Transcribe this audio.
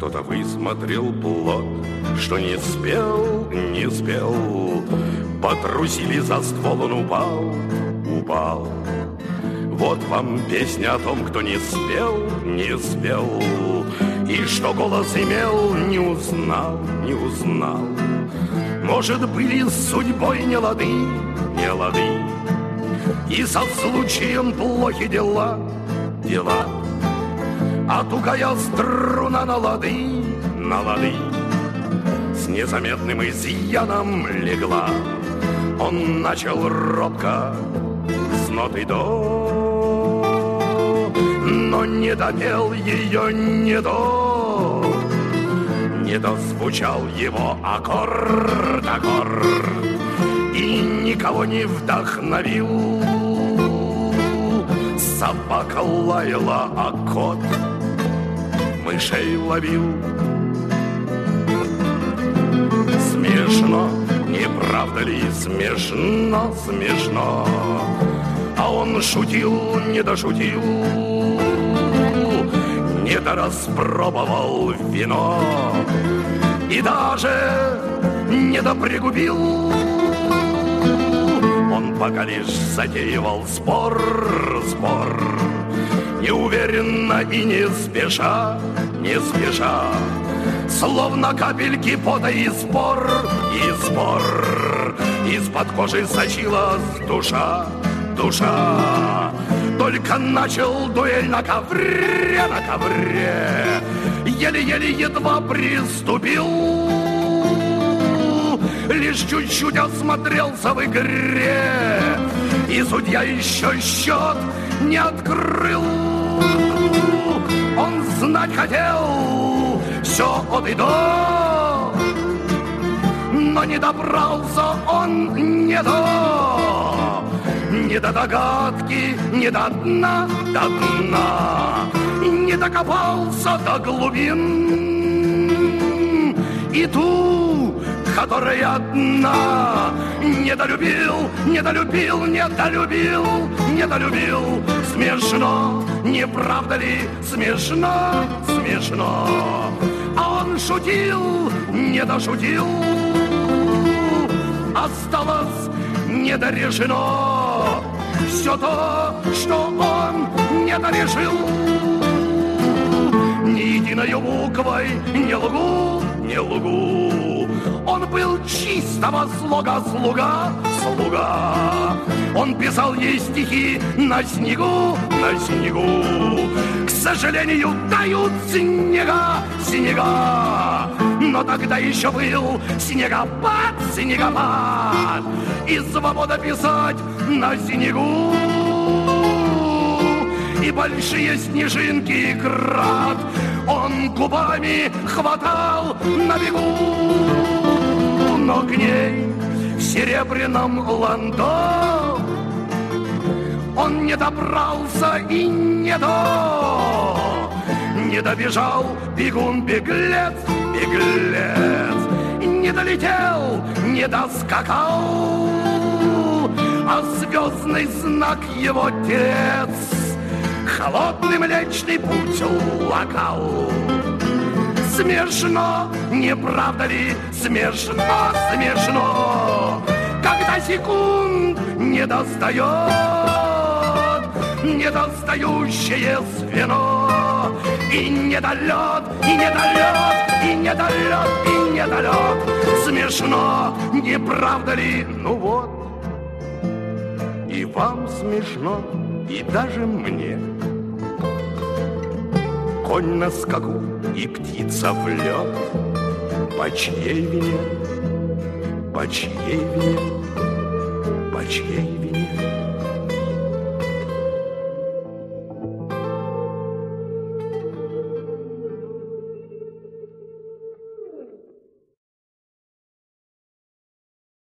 Кто-то высмотрел плод, что не спел, не спел. Потрусили за ствол, он упал, упал. Вот вам песня о том, кто не спел, не спел. И что голос имел, не узнал, не узнал. Может, были с судьбой не лады, не лады. И со случаем плохи дела, дела. А тугая струна на лады, с незаметным изъяном легла. Он начал робко с ноты до, но не допел ее не до. Не дозвучал его аккорд, и никого не вдохновил. Собака лаяла, а кот мышей ловил. Смешно, не правда ли? Смешно, смешно. А он шутил, не дошутил, не дораспробовал вино и даже не допригубил. Он пока лишь затеивал спор, неуверенно и не спеша, словно капельки пота и спор. Из-под кожи сочилась душа. Только начал дуэль на ковре, еле-еле едва приступил. Лишь чуть-чуть осмотрелся в игре, и судья еще счет не открыл. Он знать хотел все от и до, но не добрался он не до догадки, не до дна, не докопался до глубин. И ту, которая одна, недолюбил. Смешно, не правда ли? Смешно. А он шутил, не дошутил. Осталось недорешено все то, что он не дорешил. Ни единой буквой не лгу. Он был чистого слога слуга. Он писал ей стихи на снегу. К сожалению, тают снега. Но тогда еще был снегопад. И свобода писать на снегу. И большие снежинки и град он губами хватал на бегу. Но к ней в серебряном ландо он не добрался и не добежал. Бегун-беглец, не долетел, не доскакал, а звездный знак его тец холодный Млечный Путь локал. Смешно, не правда ли? Смешно, когда секунд не недостающее звено. И недолет. Смешно, не правда ли? Ну вот, и вам смешно, и даже мне. Конь на скаку и птица в лед. По чьей вине? По чьей вине?